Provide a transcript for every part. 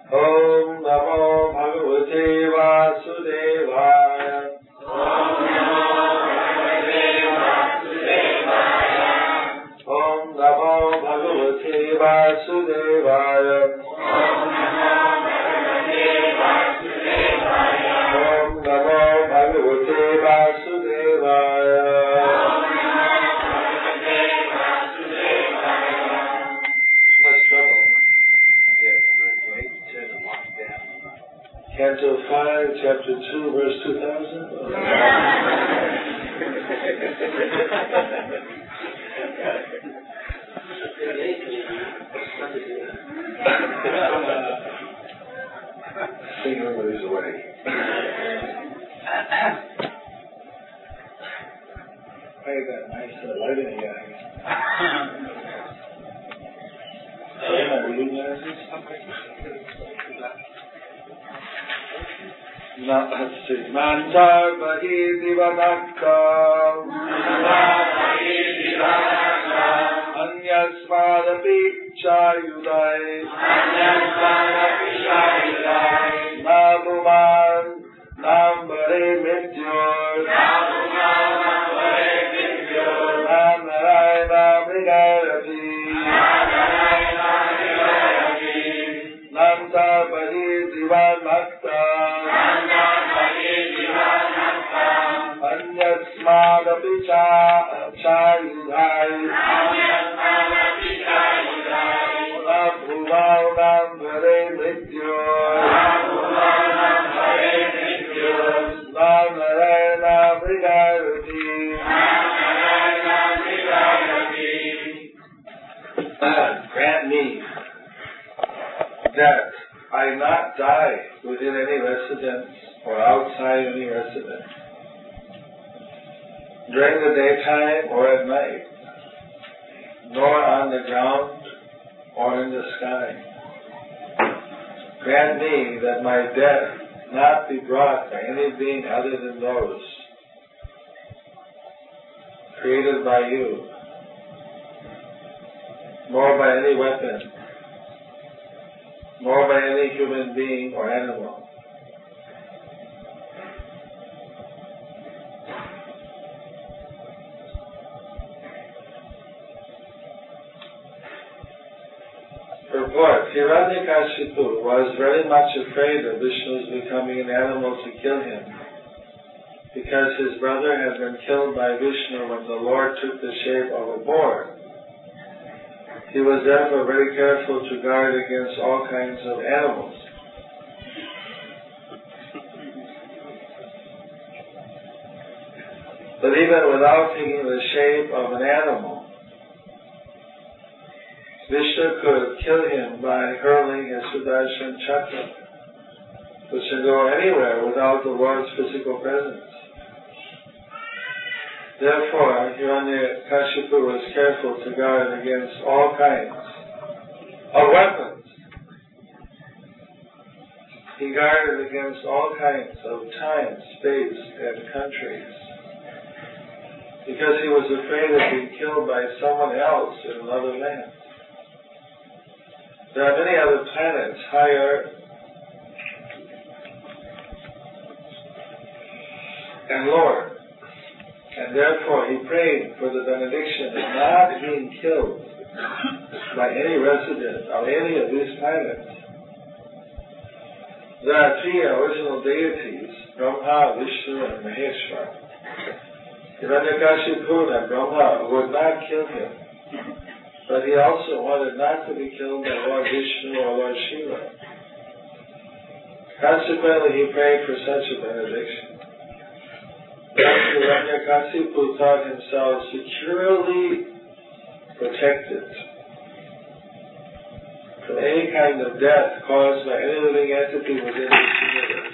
Om Namo Bhagavate Vasudevaya. Om Namo Bhagavate Vasudevaya. Om Namo Bhagavate Vasudevaya. Om Namo Bhagavate Vasudevaya. Om Namo Bhagavate Vasudevaya. Canto 5, Chapter 2, Verse 2000. Sing everybody's away. Hey, that nice lighting guy. Manjarbagi divanakka Anyasmadapi chayudai Nabuman Nambare Mrityor Namarayana Mrigarati Nantapadi divanakka Anyasmadapi chayudai Nabhuvanam vare mrityor Namarayana mrigarati. Grant me that I not die within any residence or outside any residence, during the daytime or at night, nor on the ground or in the sky. Grant me that my death not be brought by any being other than those created by you, nor by any weapon, nor by any human being or animal. Purport: Hiranyakashipu was very much afraid of Vishnu's becoming an animal to kill him, because his brother had been killed by Vishnu when the Lord took the shape of a boar. He was therefore very careful to guard against all kinds of animals. But even without taking the shape of an animal, Vishnu could kill him by hurling his Sudarshan Chakra, which can go anywhere without the Lord's physical presence. Therefore, Hiranyakashipu was careful to guard against all kinds of weapons. He guarded against all kinds of time, space, and countries, because he was afraid of being killed by someone else in another land. There are many other planets, high Earth, and lower. And therefore he prayed for the benediction of not being killed by any resident of any of these planets. There are three original deities, Brahma, Vishnu, and Maheshwara. Hiranyakashipu and Brahma would not kill him, but he also wanted not to be killed by Lord Vishnu or Lord Shiva. Consequently, he prayed for such a benediction. Hiranyakashipu thought himself securely protected from any kind of death caused by any living entity within his universe.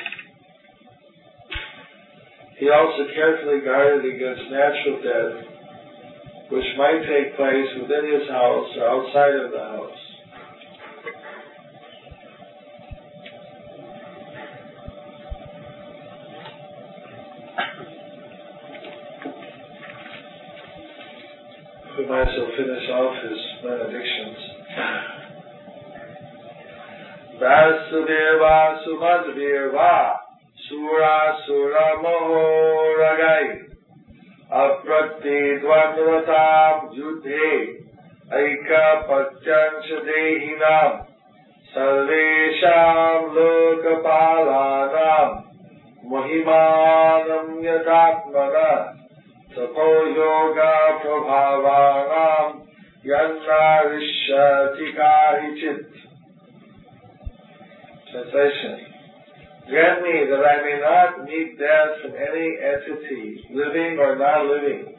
He also carefully guarded against natural death, which might take place within his house or outside of the house. We might as well finish off his benedictions. Vasudeva Sumadvirva Sura Sura Mohoragai Aprati Dvandvatam Yudhe Aika Patyancha Dehinam Sarvesham Lokapalanam Mohimanam Yatatmana Tapo Yoga Prabhavanam Yannarishyati Karichit. Translation. Grant me that I may not meet death from any entity, living or not living.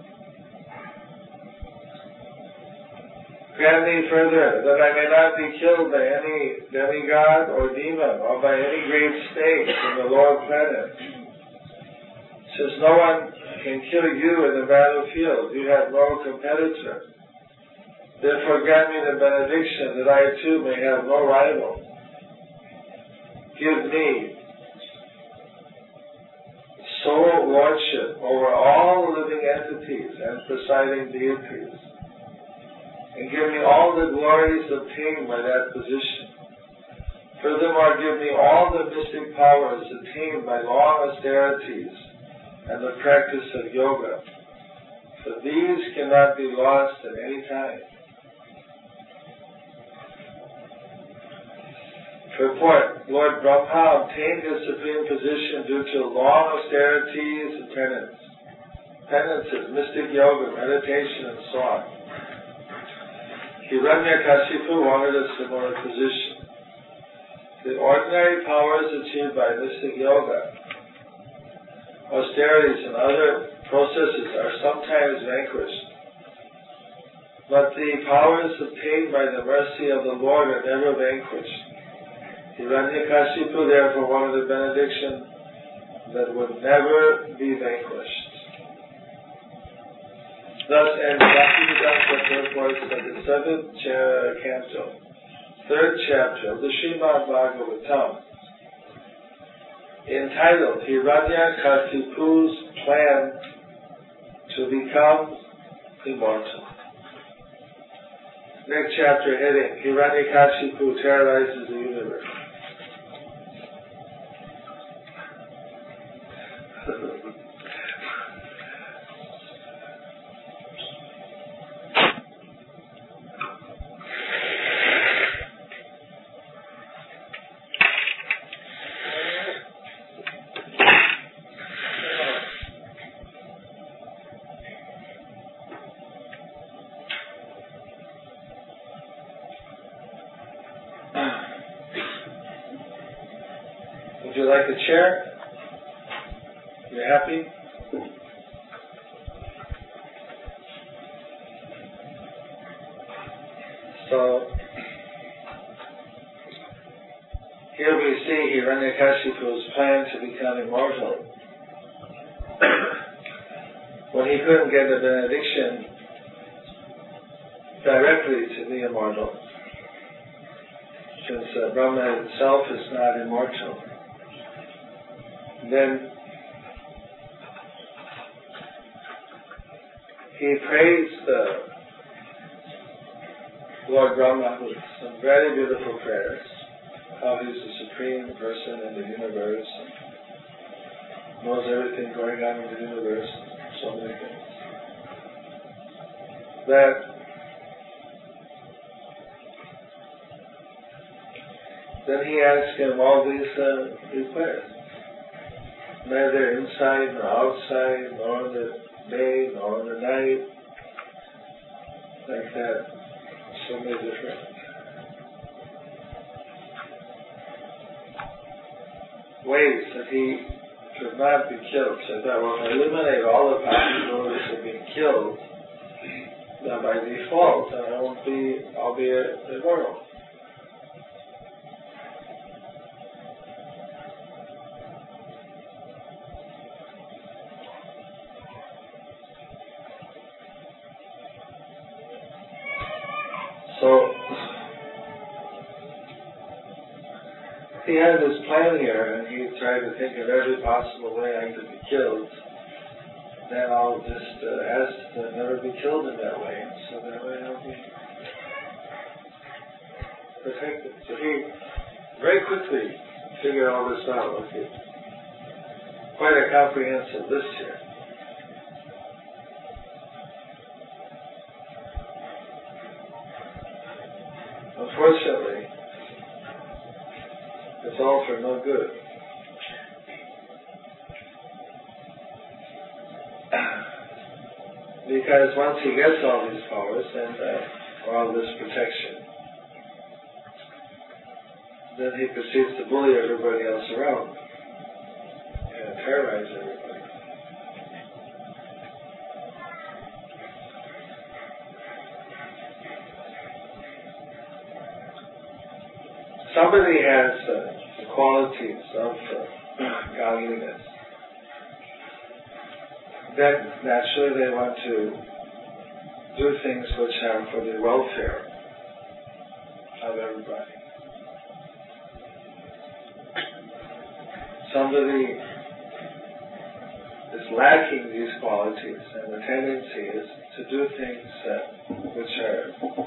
Grant me further that I may not be killed by any demigod or demon or by any great snake from the lower planet. Since no one can kill you in the battlefield, you have no competitor. Therefore grant me the benediction that I too may have no rival. Give me sole lordship over all living entities and presiding deities. And give me all the glories obtained by that position. Furthermore, give me all the mystic powers attained by long austerities and the practice of yoga. For these cannot be lost at any time. Report. Lord Brahma obtained his supreme position due to long austerities and penance. Penances, mystic yoga, meditation, and so on. Hiranyakashipu wanted a similar position. The ordinary powers achieved by mystic yoga, austerities, and other processes are sometimes vanquished. But the powers obtained by the mercy of the Lord are never vanquished. Hiranyakashipu therefore wanted a benediction that would never be vanquished. Thus ends Bhaktivedanta Purport of the 7th canto, 3rd chapter of the Srimad Bhagavatam, entitled Hiranyakashipu's Plan to Become Immortal. Next chapter heading, Hiranyakashipu terrorizes the universe. Would you like a chair? You happy? So, here we see Hiranyakashipu's plan to become immortal. When he couldn't get a benediction directly to be immortal, since Brahma itself is not immortal. Then he praised Lord Brahma with some very beautiful prayers, how he's the supreme person in the universe and knows everything going on in the universe, so many things. That then he asked him all these prayers. Neither inside nor outside, nor in the day, nor in the night, like that. So many different ways that he could not be killed. So that will eliminate all the possibilities of being killed. Then by default, I'll be immortal. So he had this plan here, and he tried to think of every possible way I could be killed. Then I'll just ask to never be killed in that way, so that way I'll be protected. So quickly figure all this out. Okay. Quite a comprehensive list here. Unfortunately, it's all for no good. Because once he gets all these powers and all this protection, then he proceeds to bully everybody else around and terrorize everybody. Somebody has the qualities of godliness. Then naturally they want to do things which are for the welfare of everybody. Somebody is lacking these qualities, and the tendency is to do things which are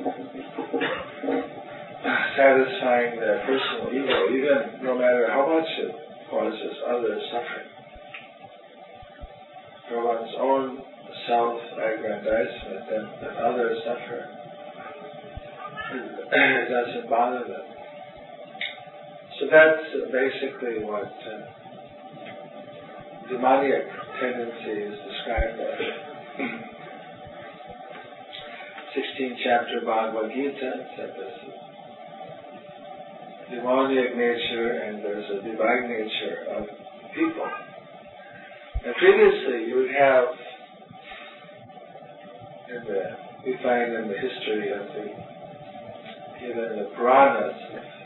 satisfying their personal ego, even no matter how much it causes others suffering. For one's own self-aggrandizement, and others suffer. It doesn't bother them. So that's basically what demoniac tendency is described as. 16th chapter Bhagavad Gita said this demoniac nature and there's a divine nature of people. And previously you would have, we find in the history of even the Puranas,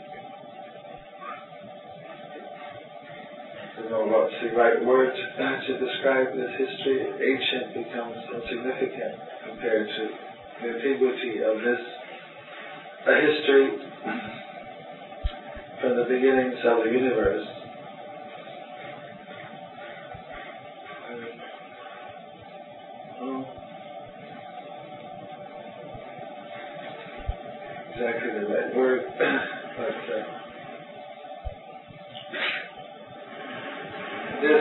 I don't know what's the right word to describe this history. Ancient becomes insignificant compared to the antiquity of this history from the beginnings of the universe. Exactly the right word, but this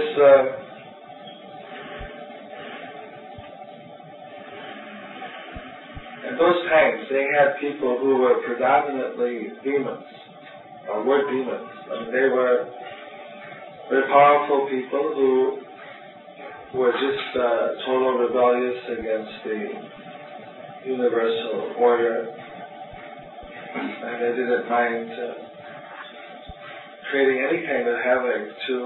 in those times they had people who were predominantly demons, or were demons. I mean, they were very powerful people who were just total rebellious against the universal order, and they didn't mind creating any kind of havoc to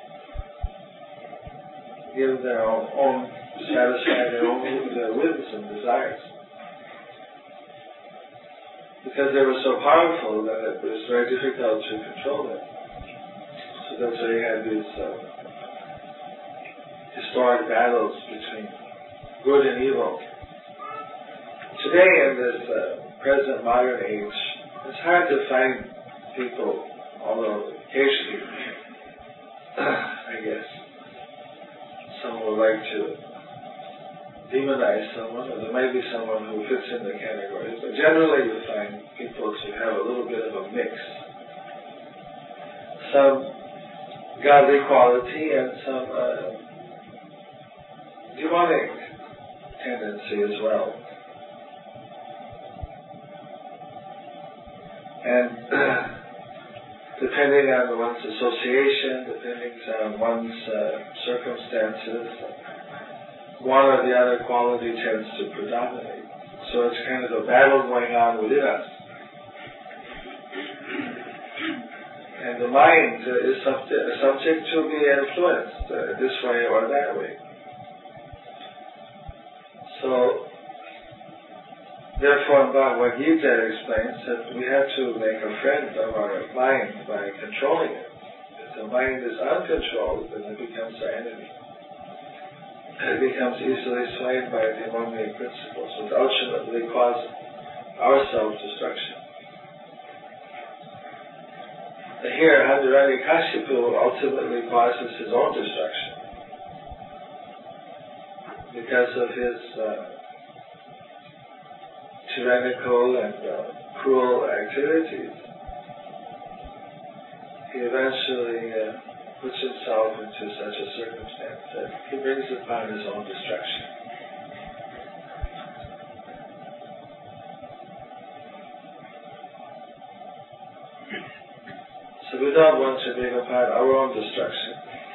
give their own satisfy their whims and desires. Because they were so powerful that it was very difficult to control them. So that's why you had these historic battles between good and evil. Today, in this present modern age, it's hard to find people, although occasionally, I guess, someone would like to demonize someone, or there may be someone who fits in the category, but generally you find people who have a little bit of a mix. Some godly quality and some demonic tendency as well. And depending on one's association, depending on one's circumstances, one or the other quality tends to predominate. So it's kind of a battle going on within us. And the mind is subject to be influenced this way or that way. So, therefore, Bhagavad Gita explains that we have to make a friend of our mind by controlling it. If the mind is uncontrolled, then it becomes our enemy. It becomes easily swayed by demoniac principles, which ultimately cause our self-destruction. Here, Hiranyakashipu ultimately causes his own destruction because of his tyrannical and cruel activities. he eventually puts himself into such a circumstance that he brings upon his own destruction. So we don't want to bring upon our own destruction.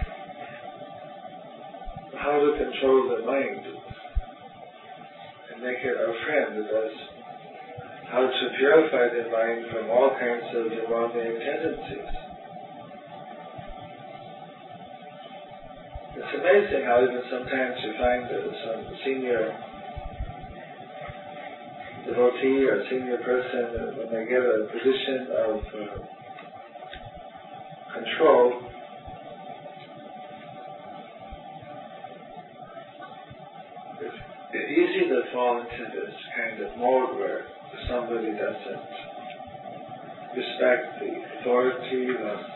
How to control the mind and make it our friend is how to purify the mind from all kinds of involving tendencies. It's amazing how even sometimes you find some senior devotee or senior person, when they get a position of control, it's easy to fall into this kind of mode where somebody doesn't respect the authority,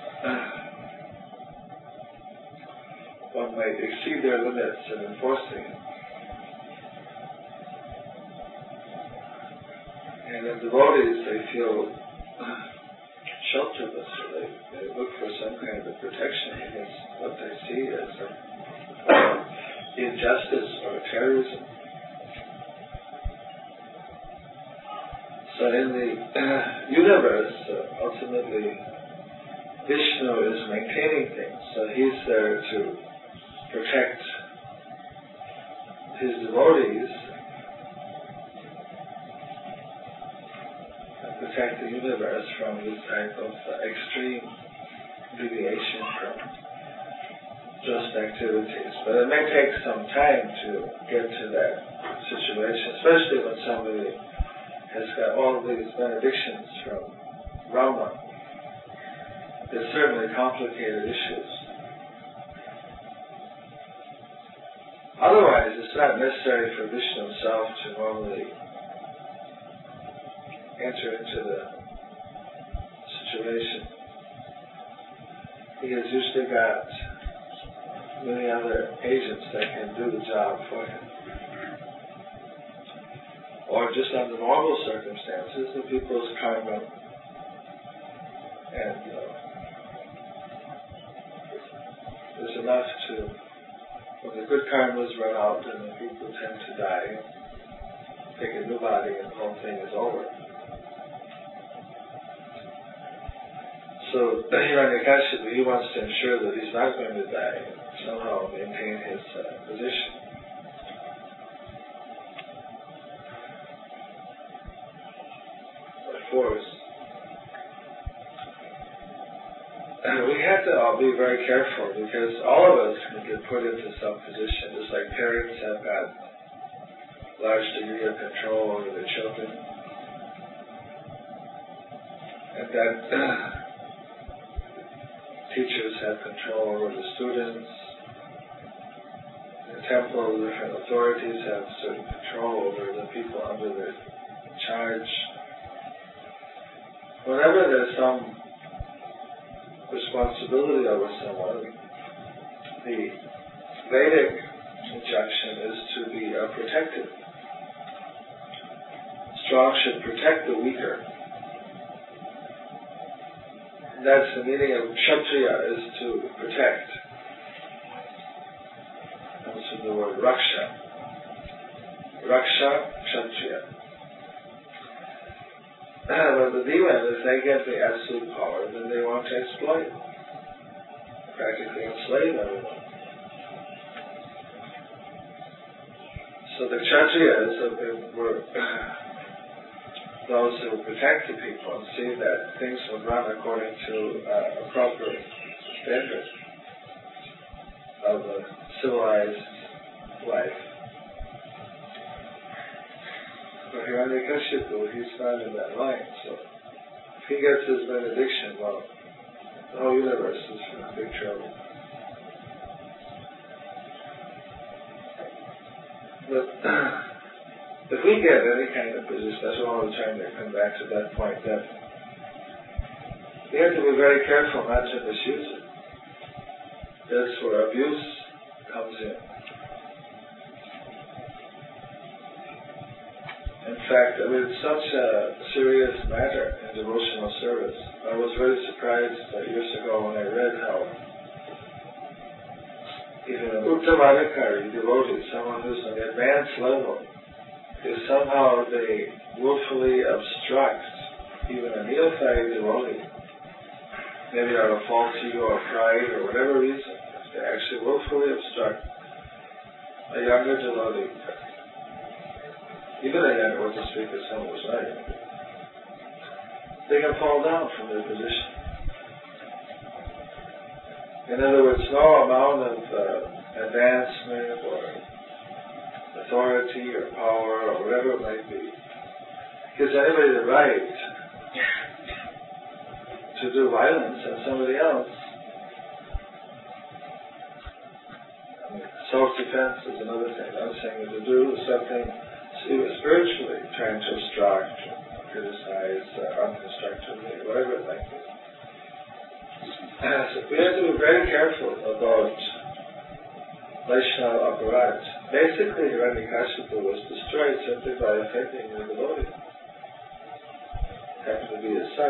one might exceed their limits in enforcing it. And the devotees, they feel shelterless, so they look for some kind of protection against what they see as injustice or terrorism. So in the universe, ultimately, Vishnu is maintaining things. So he's there to protect his devotees and protect the universe from this type of extreme deviation from just activities. But it may take some time to get to that situation, especially when somebody has got all these benedictions from Brahma. They're certainly complicated issues. Otherwise, it's not necessary for Vishnu himself to normally enter into the situation. He has usually got many other agents that can do the job for him. Or just under normal circumstances, the people's karma and there's enough to, when the good karmas run out and the people tend to die, take a new body and the whole thing is over. So Hiranyakashipu, he wants to ensure that he's not going to die and somehow maintain his position. Of course, we have to all be very careful because all of us can get put into some position, just like parents have got large degree of control over their children. And that teachers have control over the students. The temple, different authorities have certain control over the people under their charge. Whenever there's some responsibility over someone, the Vedic injunction is to be protective. Strong should protect the weaker. And that's the meaning of Kshatriya, is to protect. It comes from the word Raksha. Raksha, Kshatriya. But the demon, if they get the absolute power, then they want to exploit, practically enslave everyone. So the Kshatriyas were those who protect the people and see that things would run according to a proper standard of a civilized life. But Hiranyakashipu, he's not in that line, so if he gets his benediction, well, the whole universe is in big trouble. But if we get any kind of position, that's what I'm trying to come back to that point, that we have to be very careful not to misuse it. That's where abuse comes in. In fact, it's such a serious matter in devotional service. I was very surprised years ago even an Uttamadhikari devotee, someone who's on the advanced level, if somehow they willfully obstruct even a neophyte devotee, maybe out of false ego or pride or whatever reason, if they actually willfully obstruct a younger devotee, even a younger, what to speak of someone who's not young, they can fall down from their position. In other words, no amount of advancement or authority or power or whatever it might be gives anybody the right to do violence on somebody else. Self-defense is another thing. I'm saying to do something spiritually, trying to obstruct, criticize unconstructively, whatever it might be. So we have to be very careful about Vaishnava aparat. Basically, Hiranyakashipu was destroyed simply by affecting the devotee. Happened to be his son.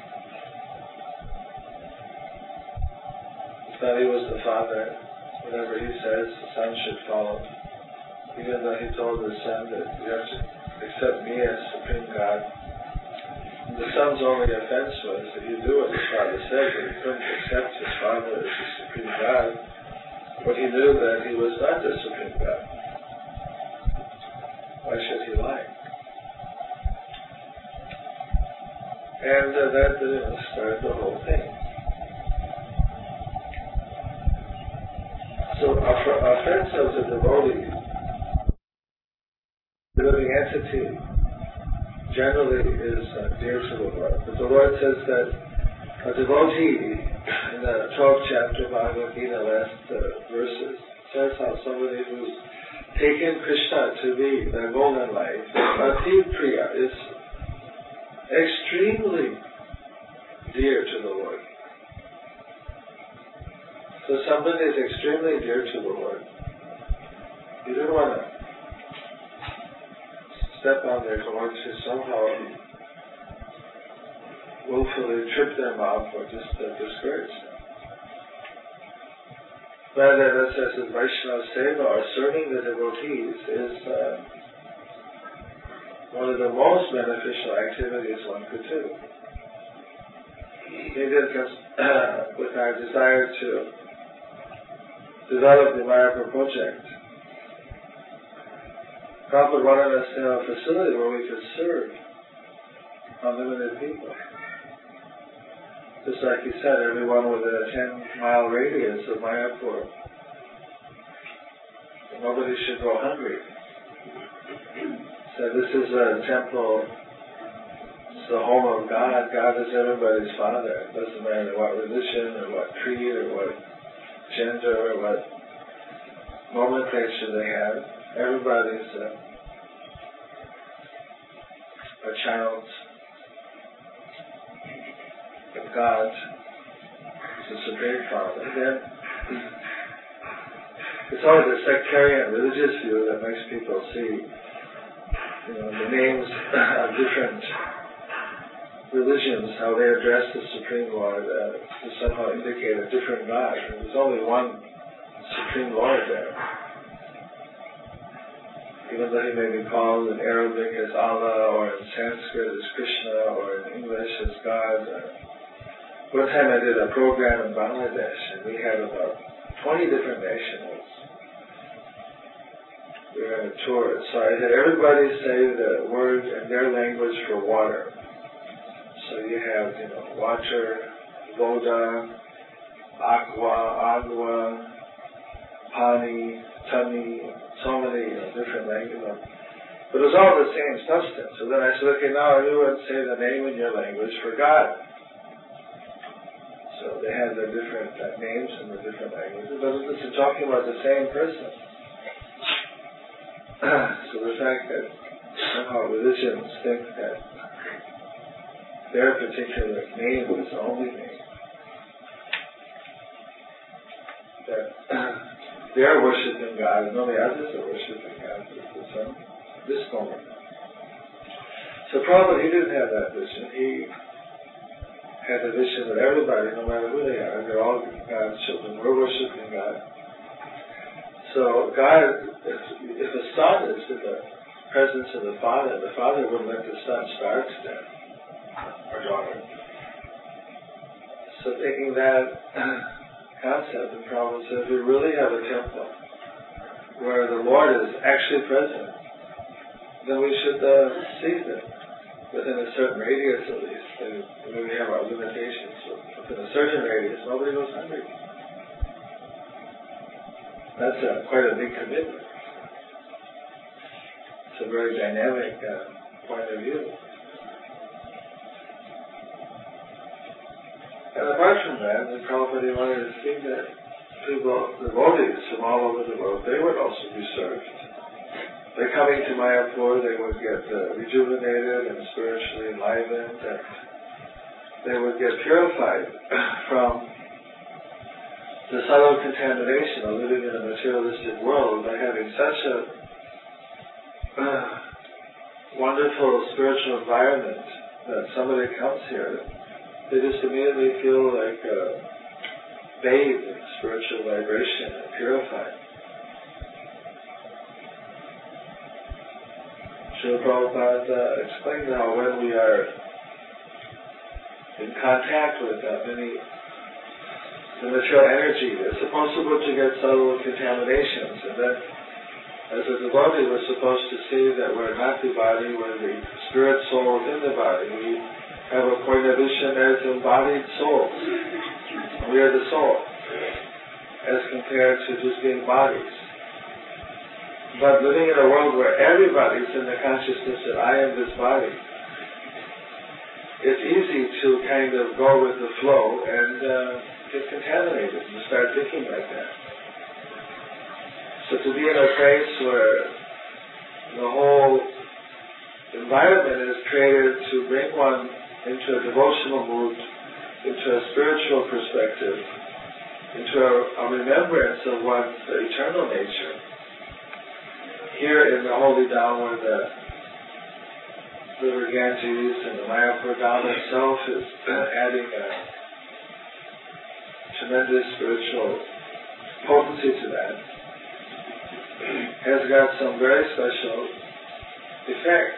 He thought he was the father. Whatever he says, the son should follow. Even though he told his son that you have to accept me as Supreme God. And the son's only offense was that you do what his father said, but he couldn't accept his father as the Supreme God. But he knew that he was not the Supreme God. Why should he lie? And that started the whole thing. So offense of the devotee, the living entity, generally is dear to the Lord. But the Lord says that a devotee, in the 12th chapter of Bhagavad Gita, last verses, says how somebody who's taken Krishna to be their goal in life, Ati Priya, is extremely dear to the Lord. So somebody is extremely dear to the Lord. You don't want to step on their Lord to somehow willfully trip them up or just discourage them. Rather, that says that Vaishnava Seva, or serving the devotees, is one of the most beneficial activities one could do. Maybe it comes with our desire to develop the Mayapur project. Prabhupada wanted us to have a facility where we could serve unlimited people. Just like he said, everyone within a 10-mile radius of Mayapur. Nobody should go hungry. So this is a temple, it's the home of God. God is everybody's father. It doesn't matter what religion or what creed or what gender or what nomenclature they have. Everybody's a child of God, the Supreme Father. And then it's always a sectarian religious view that makes people see, the names of different religions, how they address the Supreme Lord, to somehow indicate a different God. And there's only one Supreme Lord there. Even though he may be called in Arabic as Allah, or in Sanskrit as Krishna, or in English as God. One time I did a program in Bangladesh, and we had about 20 different nationals. We were on a tour, so I had everybody say the word in their language for water. So you have, water, voda, agua, pani, tani, so many different languages. But it was all the same substance. So then I said, okay, now everyone say the name in your language for God. So they had their different names in the different languages. But this is talking about the same person. So the fact that somehow religions think that their particular name is the only name, that they're worshipping God and only others are worshipping God at this moment. So probably he didn't have that vision. He had the vision that everybody, no matter who they are, they're all God's children. We're worshipping God. So God, if a son is in the presence of the father wouldn't let the son starve to death, or daughter. So taking that concept, and Prabhupada says, we really have a temple where the Lord is actually present, then we should seize it within a certain radius at least. And we have our limitations. So within a certain radius, nobody goes hungry. That's quite a big commitment. It's a very dynamic point of view. And apart from that, the Prabhupada wanted to see that people, devotees from all over the world, they would also be served. By coming to Mayapur, they would get rejuvenated and spiritually enlivened, and they would get purified from the subtle contamination of living in a materialistic world by having such a wonderful spiritual environment that somebody comes here, they just immediately feel like bathed in spiritual vibration and purified. Srila Prabhupada explained how when we are in contact with the material energy, it's supposed to get subtle contaminations, and then as a devotee we're supposed to see that we're not the body, we're the spirit soul within the body. We have a point of vision as embodied souls. We are the soul, as compared to just being bodies. But living in a world where everybody's in the consciousness that I am this body, it's easy to kind of go with the flow and get contaminated and start thinking like that. So to be in a place where the whole environment is created to bring one into a devotional mood, into a spiritual perspective, into a remembrance of one's eternal nature. Here in the Holy Dham, where the River Ganges and the Mayapur Dham itself is adding a tremendous spiritual potency to that, has got some very special effect.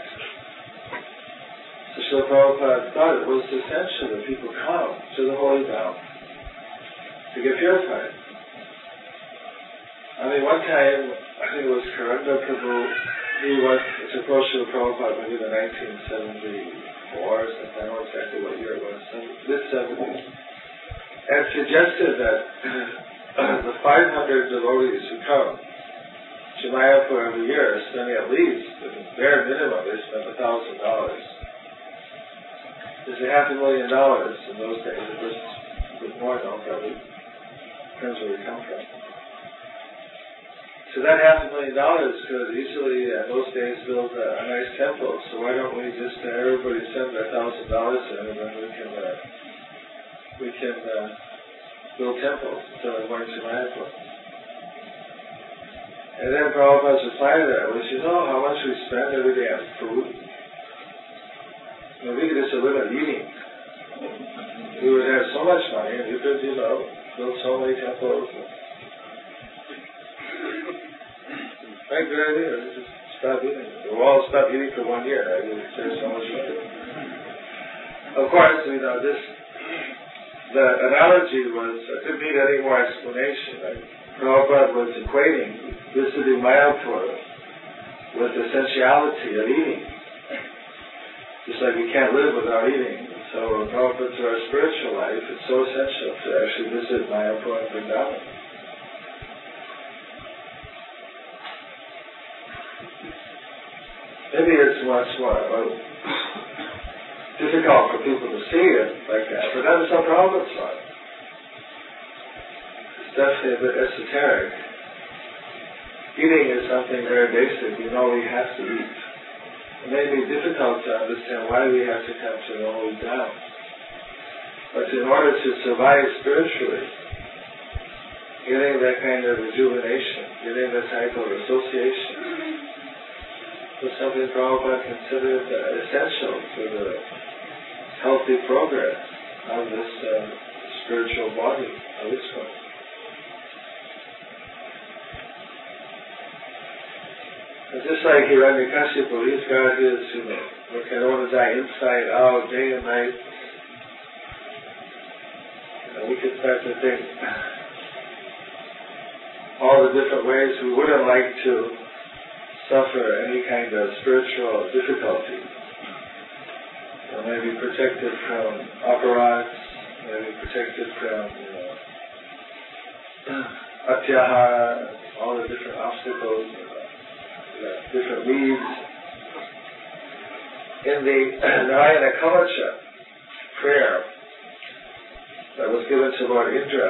So Srila Prabhupada thought it was essential that people come to the Holy Dham to get purified. I mean, one time, I think it was Karanda Prabhu, he went to approach Srila Prabhupada maybe in 1974 or something, I don't know exactly what year it was, mid-70s, and suggested that the 500 devotees who come to Mayapur every year, spending at least, at the bare minimum, they spend $1,000. There's $500,000 in those days. It was a bit more now, probably. Depends where we come from. So that $500,000 could easily, in those days, build a nice temple. So why don't we just everybody send $1,000 in, and then we can build temples instead of going to Mayapur. And then Prabhupada's reply to that was, how much we spend every day on food? We could just live on eating. We would have so much money, and we could, build so many temples. Right, good idea. Just stop eating. We'll all stop eating for 1 year. Right? We'll save so much money. Of course, the analogy was, I didn't need any more explanation. Right? Prabhupada was equating visiting Mayapur with the essentiality of eating. Just like we can't live without eating. So Prabhupada, to our spiritual life, it's so essential to actually visit Mayapur and Vrindavan. Maybe it's much more difficult for people to see it like that, but that was how Prabhupada saw it. It's definitely a bit esoteric. Eating is something very basic. We have to eat. It may be difficult to understand why we have to come to the Holy Dham. But in order to survive spiritually, getting that kind of rejuvenation, getting that type of association, was something Prabhupada considered essential for the healthy progress of this spiritual body of ISKCON. just like Hiranyakashipu, he's got his, okay, I don't want to die inside out, day and night. We could start to think all the different ways we wouldn't like to suffer any kind of spiritual difficulty. Maybe protected from aparats, maybe protected from atyahara, all the different obstacles, different weeds. In the Narayana Kavacha prayer that was given to Lord Indra,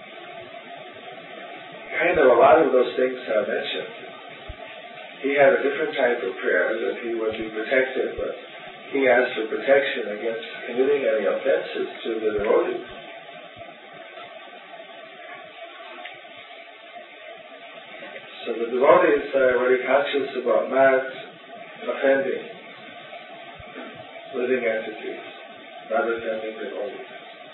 kind of a lot of those things are mentioned. He had a different type of prayer that he would be protected, but he asked for protection against committing any offenses to the devotees. So the devotees are very conscious about not offending living entities, not offending devotees.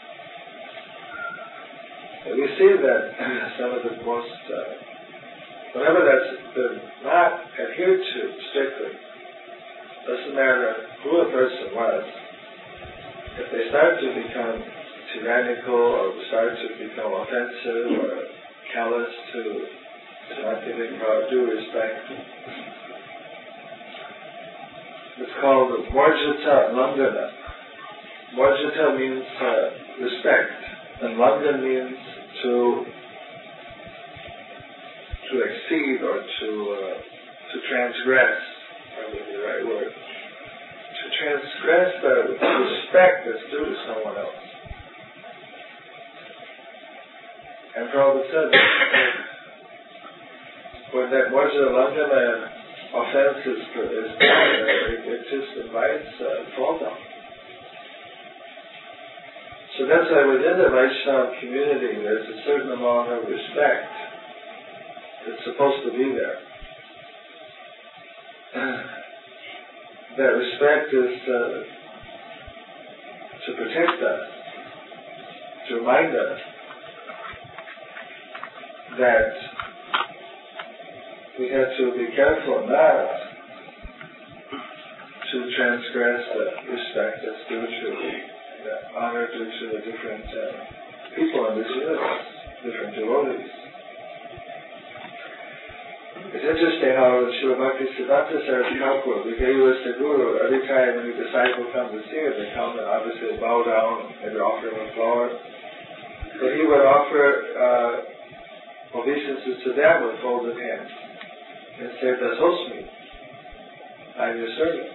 And we see that some of the most, whenever that's been not adhered to strictly, doesn't matter who a person was, if they start to become tyrannical or start to become offensive or callous to not giving due respect, it's called Morjita Langana. Morjita means respect, and Langana means to exceed or to transgress. Probably the right word. To transgress the respect that's due to someone else. And Prabhupada said when that Morjita Langana offense is it just invites fall down. So that's why within the Vaishnava community there's a certain amount of respect that's supposed to be there. That respect is to protect us, to remind us that we have to be careful not to transgress the respect that's due to the honor due to the different people in this universe, different devotees. It's interesting how Srila Bhaktisiddhanta Saraswati Thakur, because he was the guru, every time when a disciple comes to see him, they come and obviously bow down, maybe offer him a flower. But he would offer obeisances to them with folded hands and say, Dasosmi, I'm your servant.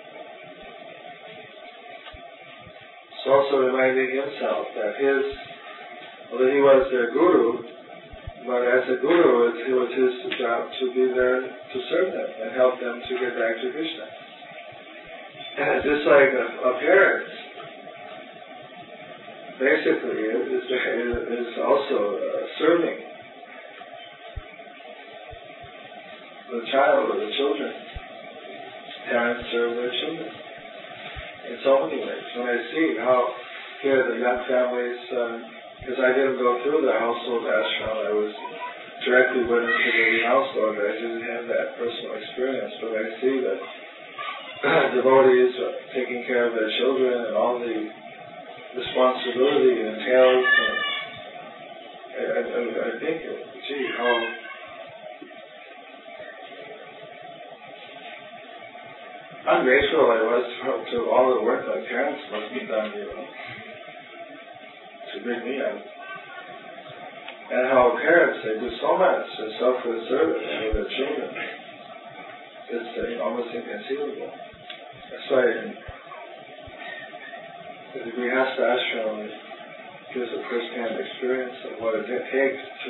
So also reminding himself that although he was their guru, but as a guru, it was his job to be there to serve them and help them to get back to Krishna. And just like a parent, basically, is also serving the child or the children. Parents serve their children in so many ways. When I see how here the young families, because I didn't go through the household ashram, I was directly went into the household. I didn't have that personal experience, but I see that devotees are taking care of their children and all the responsibility entails. I think, gee, how ungrateful I was to all the work my parents must be done, to bring me up. And how parents, they do so much selfless service for their children. It's almost inconceivable. That's why the Grihastha ashram gives a first-hand experience of what it takes to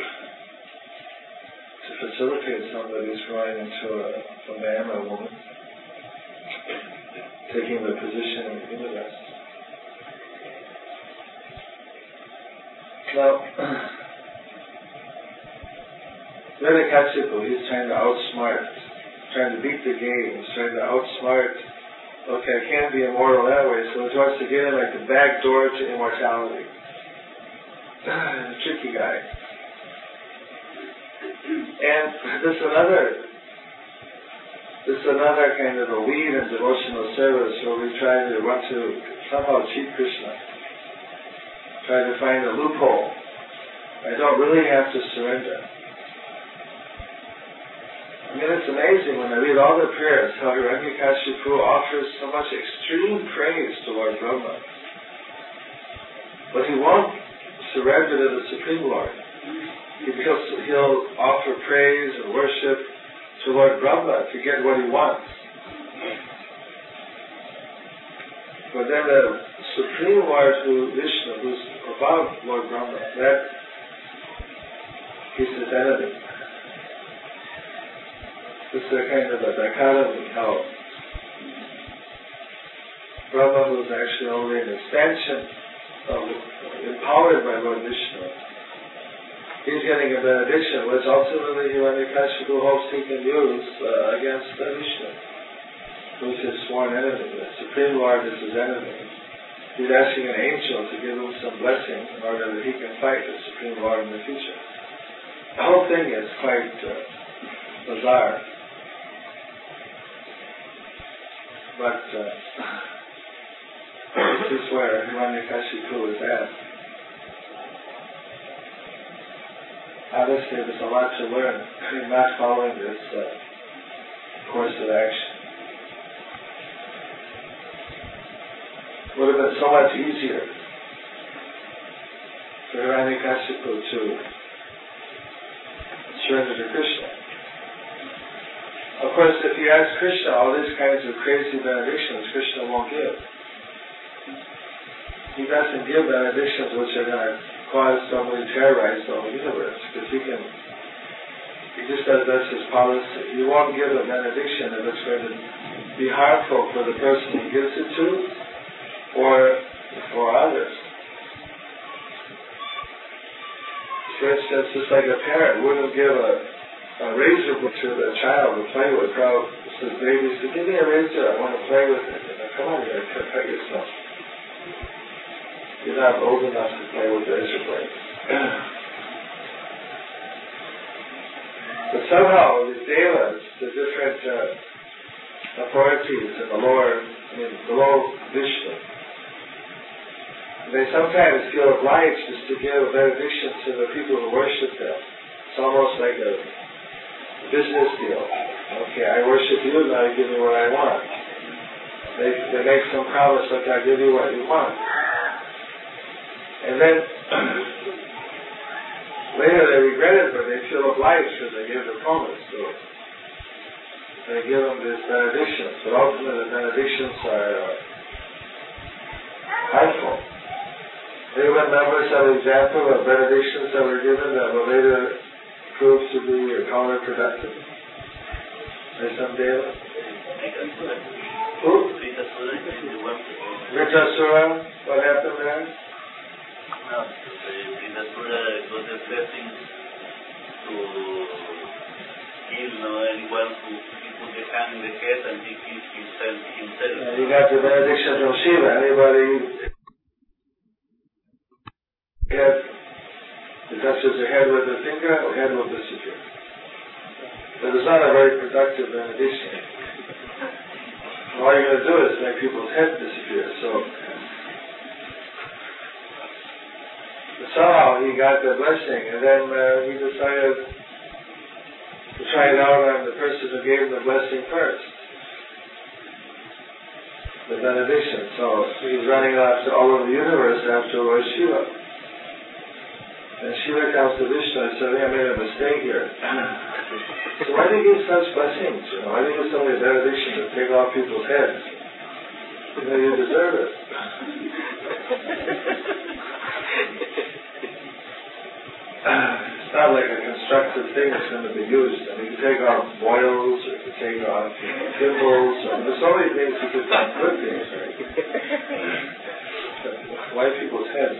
facilitate somebody who's growing into a man or a woman, taking the position in the universe. Now, Hiranyakashipu, he's trying to outsmart, trying to beat the game, he's trying to outsmart, okay, I can't be immortal that way, so he wants to get him like the back door to immortality. Tricky guy. And there's another This is another kind of a weed in devotional service where we want to somehow cheat Krishna. Try to find a loophole. I don't really have to surrender. I mean, it's amazing when I read all the prayers how Hiranyakashipu offers so much extreme praise to Lord Brahma. But he won't surrender to the Supreme Lord. He'll offer praise and worship to Lord Brahma to get what he wants. But then the Supreme Lord, Vishnu, who's above Lord Brahma, he's his enemy. This is a kind of a dichotomy, how Brahma, who's actually only an extension empowered by Lord Vishnu, he's getting a benediction, which ultimately Hiranyakashipu hopes he can use against Vishnu, who's his sworn enemy. The Supreme Lord is his enemy. He's asking an angel to give him some blessing in order that he can fight the Supreme Lord in the future. The whole thing is quite bizarre. But this is where Hiranyakashipu is at. Obviously, there's a lot to learn in not following this course of action. It would have been so much easier for Hiranyakashipu to surrender to Krishna. Of course, if you ask Krishna all these kinds of crazy benedictions, Krishna won't give. He doesn't give benedictions which are going to cause somebody to terrorize the whole universe, because he just does that's his policy. He won't give a benediction if it's going to be harmful for the person he gives it to, or for others. For instance, just like a parent wouldn't give a razor to the child to play with. The baby says, "Give me a razor, I want to play with it." And come on, you're going to cut yourself. You're not old enough to play with razor blades. But somehow the devas, the different authorities in below Vishnu, they sometimes feel obliged just to give a benediction to the people who worship them. It's almost like a business deal. Okay, I worship you, now you give me what I want. They make some promise like I'll give you what you want. And then later they regret it, but they feel obliged because they give the promise. So they give them these benedictions, but ultimately the benedictions are harmful. Anyone remember some example of benedictions that were given that were later proved to be counterproductive? By some deva? Who? Vritasura. What happened there? No, Vritasura was expecting to kill anyone who put the hand in the head and he killed himself. You got the benediction from Shiva. Anybody who touches the head with the finger, or head will disappear. But it's not a very productive benediction. All you're going to do is make people's heads disappear. So somehow he got the blessing, and then he decided to try it out on the person who gave him the blessing first, the benediction. So he's running after all over the universe after Lord Shiva. And Shiva comes to Vishnu and says, I made a mistake here. So why do you give such blessings? Why do you give so many benedictions to take off people's heads? You deserve it. It's not like a constructive thing that's going to be used. I mean, you can take off boils, or you can take off pimples, there's so many things you can do, good things, right? Why people's heads?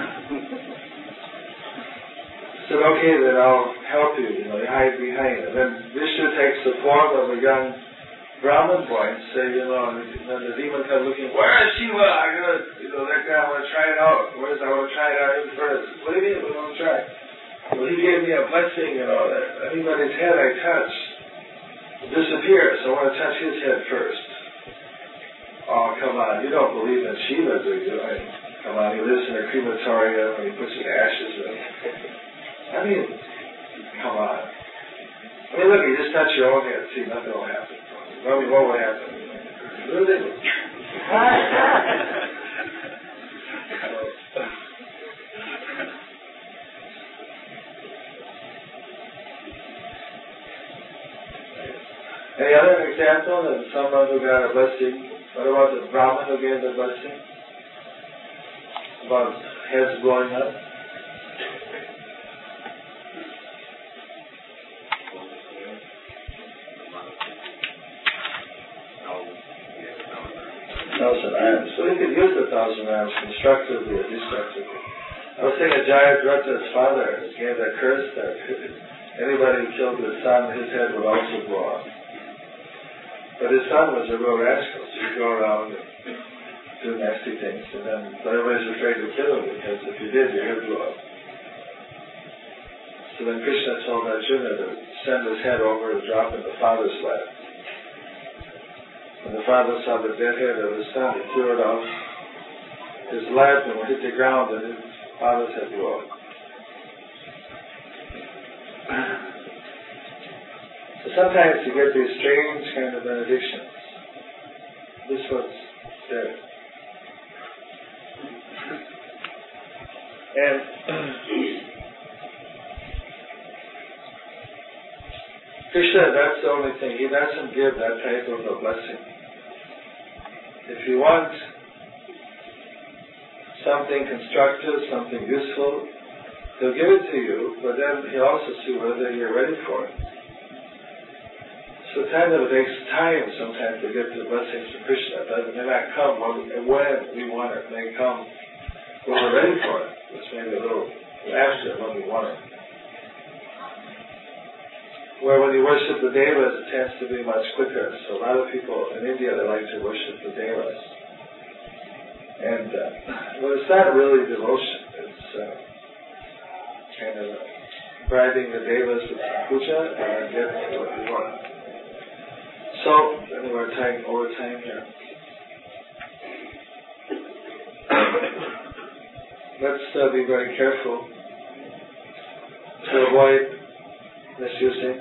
Said, okay, then I'll help you, you hide behind. And then Vishnu takes the form of a young Brahmin boy and say, then the demon comes looking, where is Shiva? I want to try it out. I want to try it out first. What do you mean we want to try? Well, he gave me a blessing, that anybody's head I touch, disappears. So I want to touch his head first. Oh, come on, you don't believe in Shiva, do you? Come on, he lives in a crematorium and he puts his ashes in. I mean, come on. I mean, look, you just touch your own head, see, nothing will happen. What will happen? Really? Any other example of someone who got a blessing? What about the Brahmin who gave the blessing? About heads blowing up? $1,000 So he could use the $1,000 constructively or destructively. I was thinking Jayadratha's father gave that curse that anybody who killed his son, his head would also blow up. But his son was a real rascal, so he'd go around and do nasty things, and then everybody's afraid to kill him because if you did, your head blew up. So then Krishna told Arjuna to send his head over and drop in the father's lap. When the father saw the dead head of his son, he threw it off his lap and hit the ground, and his father's head blew up. So sometimes you get these strange kind of benedictions. This one's there. And Krishna, that's the only thing. He doesn't give that type of a blessing. If you want something constructive, something useful, he'll give it to you, but then he'll also see whether you're ready for it. So it kind of takes time sometimes to get the blessings from Krishna. It may not come when we want it. It may come when we're ready for it. It's maybe a little after when we want it. Where when you worship the devas, it tends to be much quicker. So a lot of people in India, they like to worship the devas. And well, it's not really devotion. It's kind of bribing the devas with puja and getting what you want. So, anyway, we're taking over time here. Let's be very careful to avoid misusing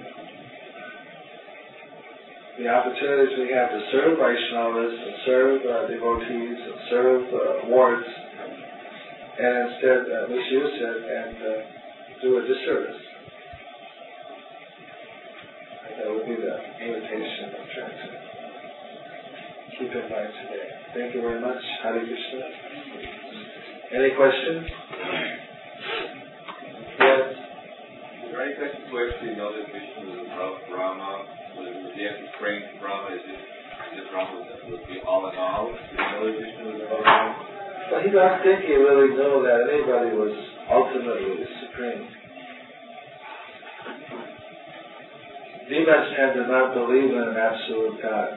the opportunities we have to serve Vaishnavas and serve devotees and serve wards, and instead misuse it and do a disservice. That would be the invitation I'm trying to keep in mind today. Thank you very much. Hare Krishna. Any questions? Yes. Is there any question to actually know that Vishnu is above Brahma? Would you have to frame Brahma as if Brahma would be all in all? Do you know that Vishnu is above Brahma? Well, he don't think he really knew that anybody was ultimately supreme. Demons tend to not believe in an absolute God.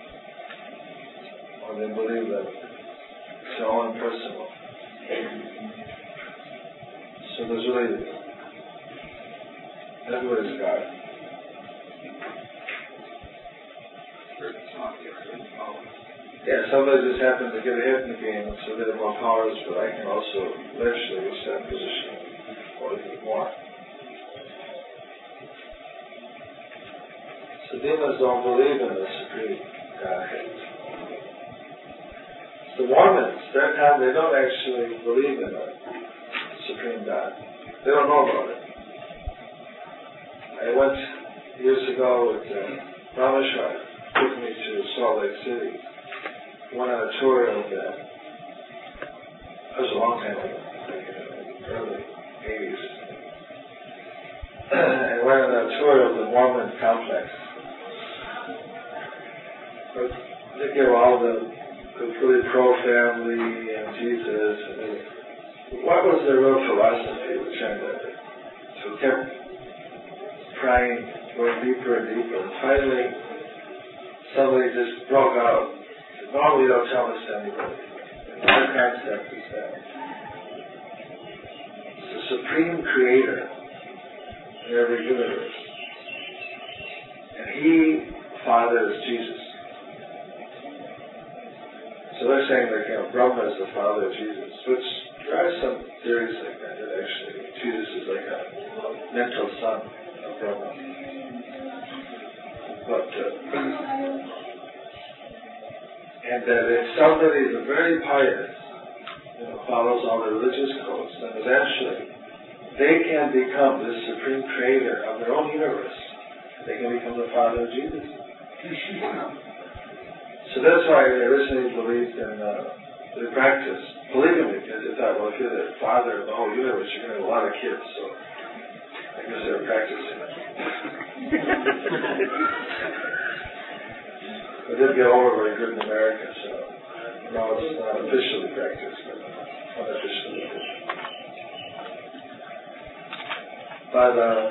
Or they believe that it's their own personal. So there's really everybody's God. Yeah, somebody just happens to get ahead in the game, so they have more powers, but I can also eventually reach that position or even more. So demons don't believe in the supreme Godhead. The Mormons, their time, they don't actually believe in the supreme God. They don't know about it. I went years ago with Rameshwar, took me to Salt Lake City. Went on a tour of that was a long time ago, like in the early 80s. I went on a tour of the Mormon complex. But they were all the really pro-family and Jesus. And what was their real philosophy? We're trying to, so we kept prying, going deeper and deeper. And finally, somebody just broke out. Normally, don't tell this to anybody. And our concept is that it's the supreme creator in every universe. And he Father is Jesus. So they're saying that Brahma is the Father of Jesus, which there are some theories like that actually Jesus is like a mental son of Brahma. But and that if somebody is very pious, follows all the religious codes, then eventually they can become the supreme creator of their own universe. They can become the Father of Jesus. So that's why they originally believed in, they practiced polygamy, because they thought, well, if you're the father of the whole universe, you're going to have a lot of kids, so I guess they were practicing it. It did get over very good in America, so now it's not officially practiced, but unofficially. But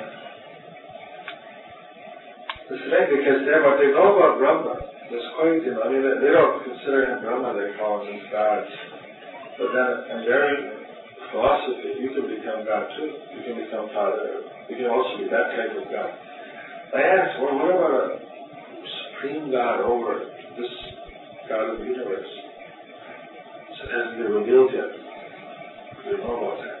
it's funny because what they know about Brahma is quite, they don't consider him Brahma, they call him as gods. But then in their philosophy, you can become God too. You can become Father. You can also be that type of God. I asked, well, what about a supreme God over this God of the universe? So it hasn't been revealed yet. We don't know about that.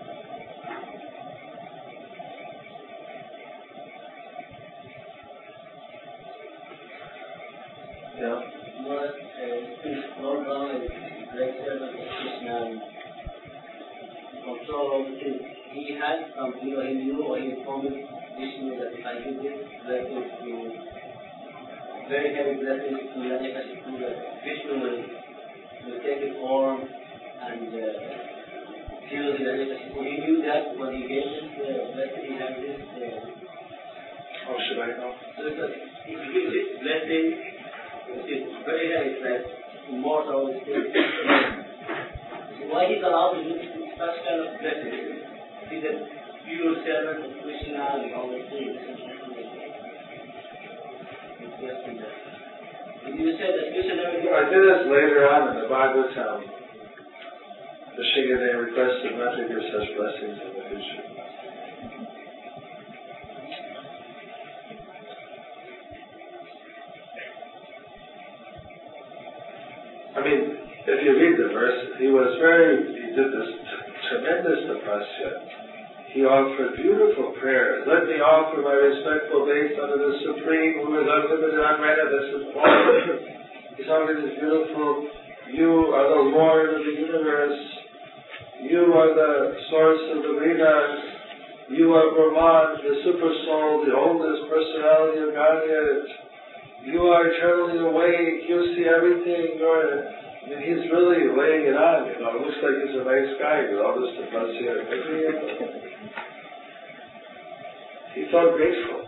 Yeah. But since Lord Rama is great servant of Krishna and control all the things, he had some, he knew or he informed Vishnu that if I give this blessing to very heavy blessings to Hiranyakashipu, that Vishnu will take the form and kill Hiranyakashipu. He knew that when he gave this blessing, he had this. How should I know? So if you give this blessing, which is very heavy, like immortal state. Why he's allowed to do such kind of blessing? He's a pure servant of Krishna and all these things. You said that Krishna never did. I did this later on in the Bhagavatam. The Shigade requested not to give such blessings in the future. If you read the verse, he did this tremendous tapasya. He offered beautiful prayers. Let me offer my respectful base unto the Supreme, who is unlimited, unmanifest, and form. He's offered this beautiful, you are the Lord of the universe. You are the source of the Vedas. You are Brahman, the super soul, the oldest personality of Godhead. You are eternally awake. You see everything. He's really laying it on, It looks like he's a nice guy with all this tapasya. He felt grateful.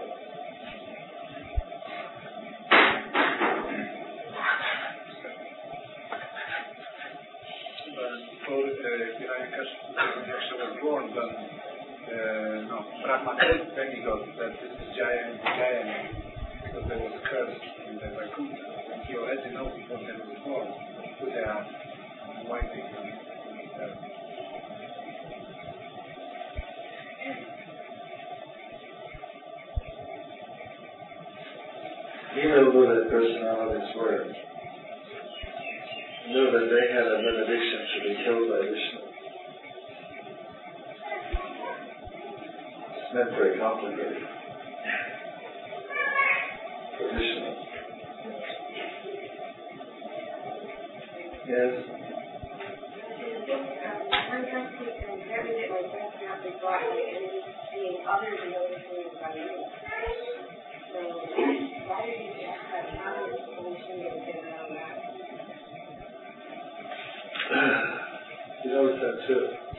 For Hiranyakashipu was born, then Brahma told demigod that this is giant, because there was a curse in the Vaikuntha. And he already knows before they were born who they are and why they can. He knew who the personalities were. He knew that they had a benediction to be killed by Vishnu. It's not very complicated for Vishnu. Yes? He knows that too.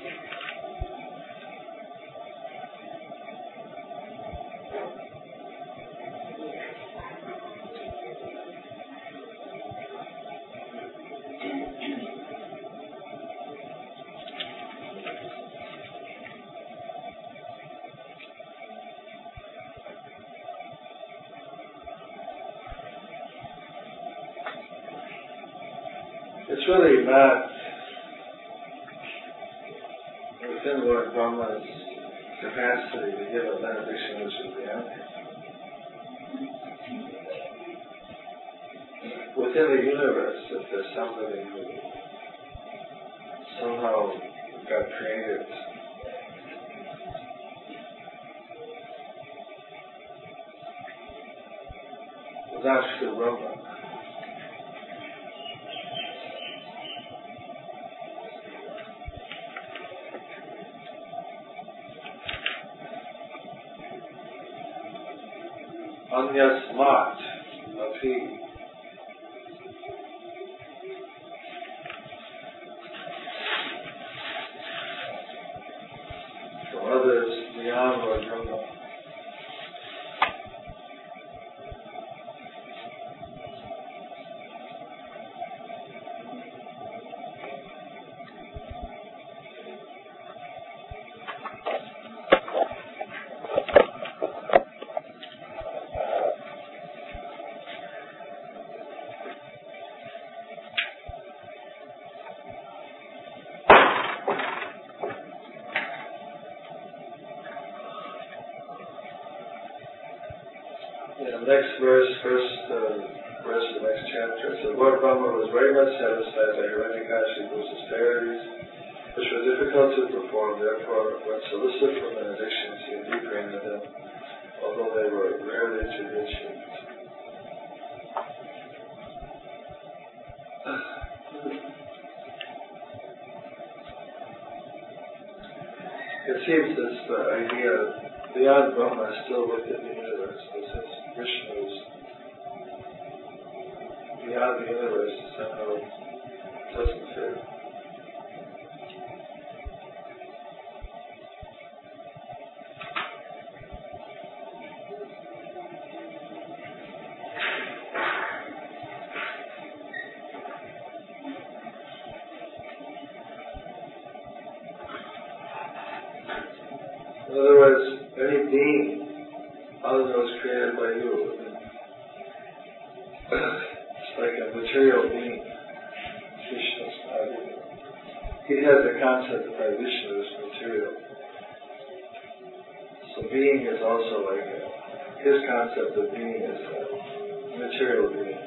It's really not within Lord Brahma's capacity to give a benediction which is the empty. within the universe, if there's somebody who somehow got created without the Brahma, Anyasmat api. From others beyond Lord Brahma. Next verse, first verse of the next chapter, it says, Lord Brahma was very much satisfied by Hiranyakashipu's austerities, which were difficult to perform. Therefore, when solicited for benedictions, he indeed granted them, although they were rarely to be achieved. It seems this idea beyond Brahma is still within the universe. Since Krishna is beyond the universe, somehow doesn't fit. In other words, any being other than was created by you, it's like a material being. Krishna's not even. He has the concept that Vishnu is material. So being is also like his concept of being is a material being.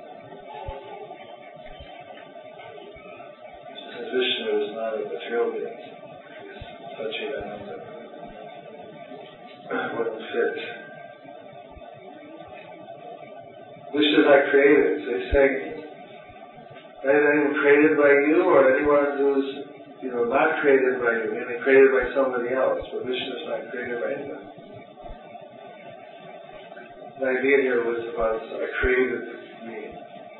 Since Vishnu is not a material being, he's Satchidananda. Wouldn't fit. Vishnu is not created. So he's saying, anyone created by you, or anyone who's, not created by you, meaning created by somebody else. But Vishnu is not created by anyone. The idea here was about a created being.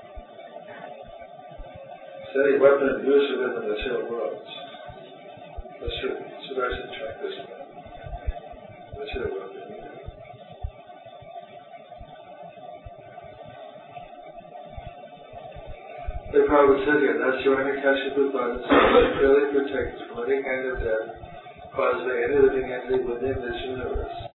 It's any weapon used within the material world. That's true. Sudarshan track this one. Material world. The Prabhupada said here, that's your Hiranyakashipu is clearly protected from any kind of death caused by any living entity within this universe.